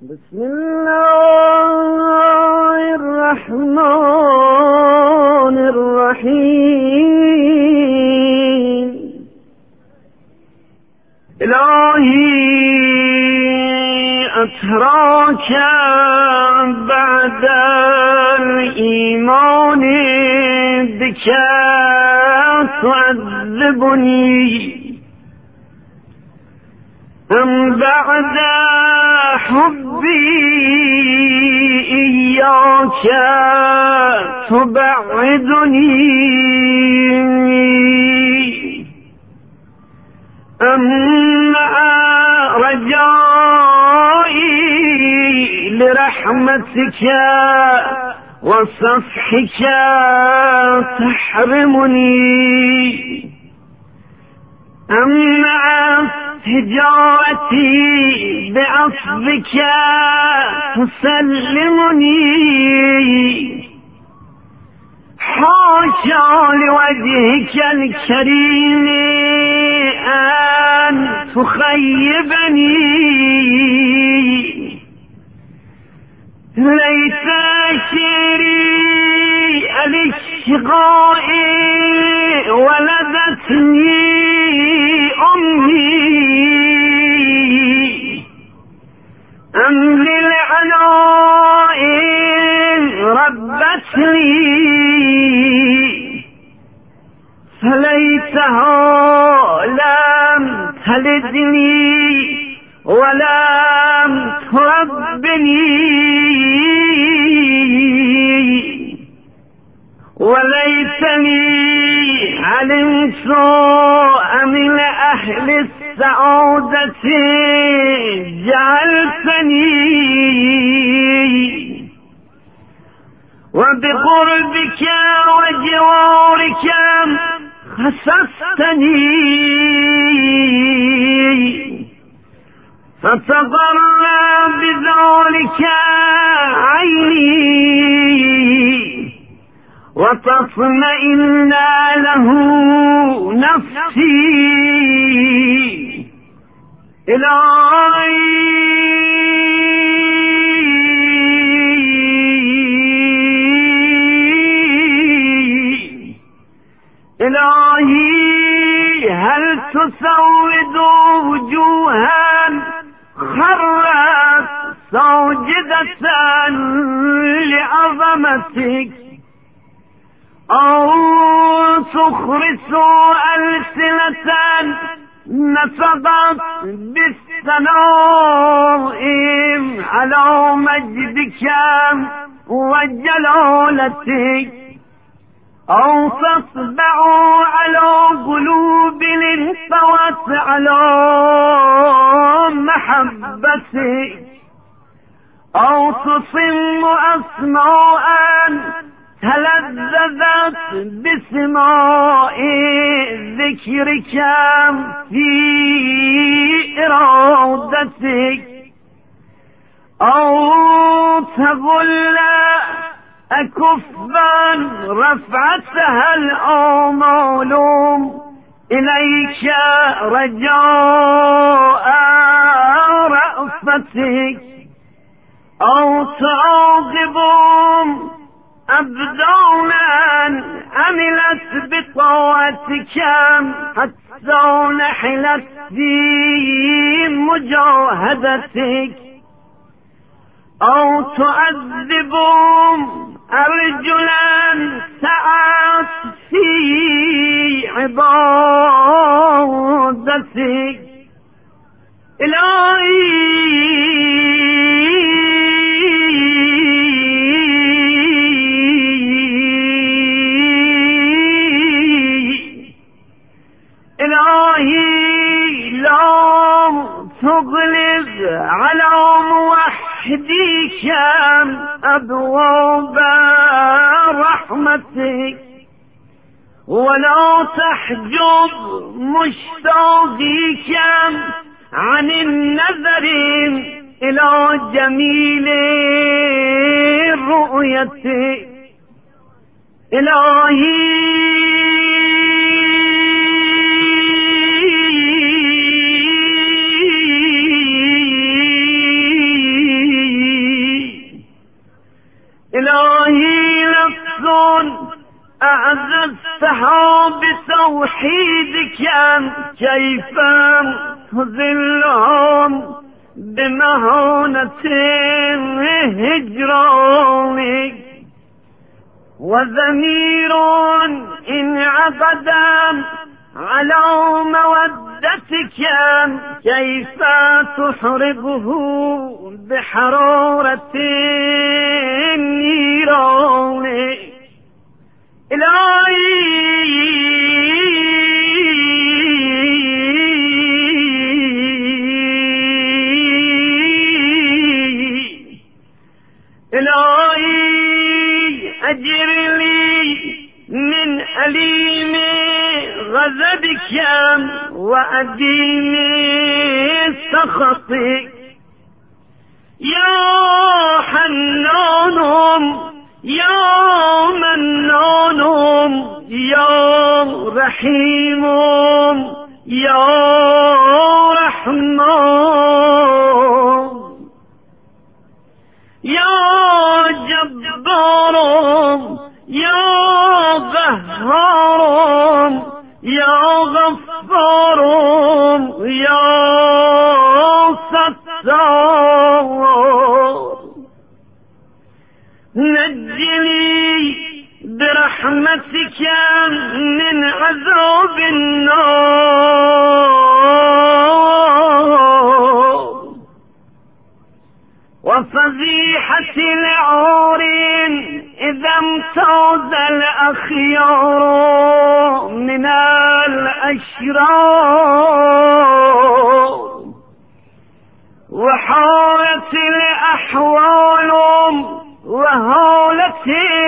بسم الله الرحمن الرحيم. إلهي أتراك بعد الإيمان بك تعذبني أم بعد حبي إياك تبعدني أم رجائي لرحمتك وصفحك تحرمني أم هجرتي بعفوك تسلمني حاشا لوجهك الكريم أن تخيبني ليس شعري الاشقاء ولدتني أمي أم للعناء ربتني فليتها لم تلدني ولم تربني وليتني علمت من أهل السعادة جعلتني وبقربك وجوارك خسفتني فتضرى بذلك عيني وتطمئن له نفسي إلهي هل تسود وجوها خرت ساجدة لعظمتك أو تخرس ألسنة نفضت بالثناء على مجدك وجلالتك أو تصبع على قلوب انطوت على محبتك أو تصم أسماء تلذذت بسماء ذكرك في إرادتك أو تظل أكفا رفعتها الآمال إليك رجاء رأفتك أو تعاقب أبدانا عملت بطاعتك حتى نحلت في مجاهدتك أو تعذب أرجلا سعت في عبادتك إلهي لا تغلق على موحديك أبواب رحمتك ولا تحجب مشتاقيك عن النظر إلى جميل رؤيتك إلهي إلهي نفس أعززتها بتوحيدك كيف تذلهم بمهانة هجرانك وضمير إن عقد على مودتك كيف تحرقه بحرارة النيران إلهي أجر لي من أليم غضبك وأديم سخطك يا حنان يا منان يا رحيم يا رحمن يا جبار يا قهار يا غفار يا ستار نجني برحمتك من عذاب النار وفضيحة العار إذا امتاز الأخيار من الأشرار وحالت الأحوال وهالت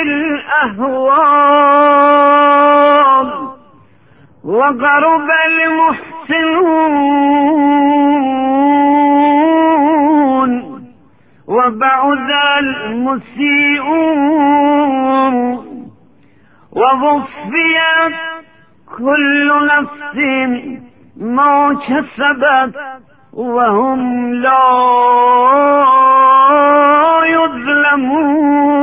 الأهوال وقرب المحسنون وبعد المسيئون ووفيت كل نفس ما كسبت وهم لا يظلمون